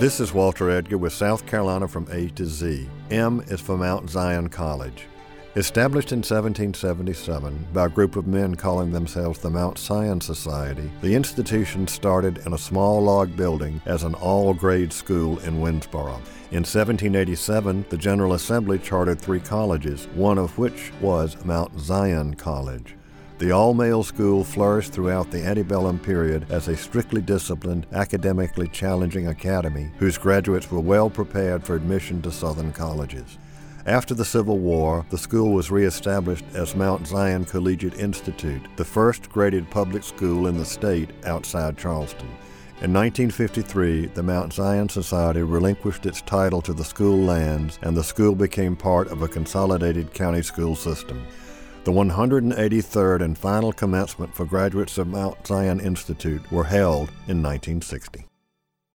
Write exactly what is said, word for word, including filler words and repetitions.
This is Walter Edgar with South Carolina from A to Z. M is for Mount Zion College. Established in seventeen seventy-seven by a group of men calling themselves the Mount Zion Society, the institution started in a small log building as an all-grade school in Winnsboro. In seventeen eighty-seven, the General Assembly chartered three colleges, one of which was Mount Zion College. The all-male school flourished throughout the antebellum period as a strictly disciplined, academically challenging academy whose graduates were well prepared for admission to Southern colleges. After the Civil War, the school was reestablished as Mount Zion Collegiate Institute, the first graded public school in the state outside Charleston. In nineteen fifty-three, the Mount Zion Society relinquished its title to the school lands, and the school became part of a consolidated county school system. The one hundred eighty-third and final commencement for graduates of Mount Zion Institute were held in nineteen sixty.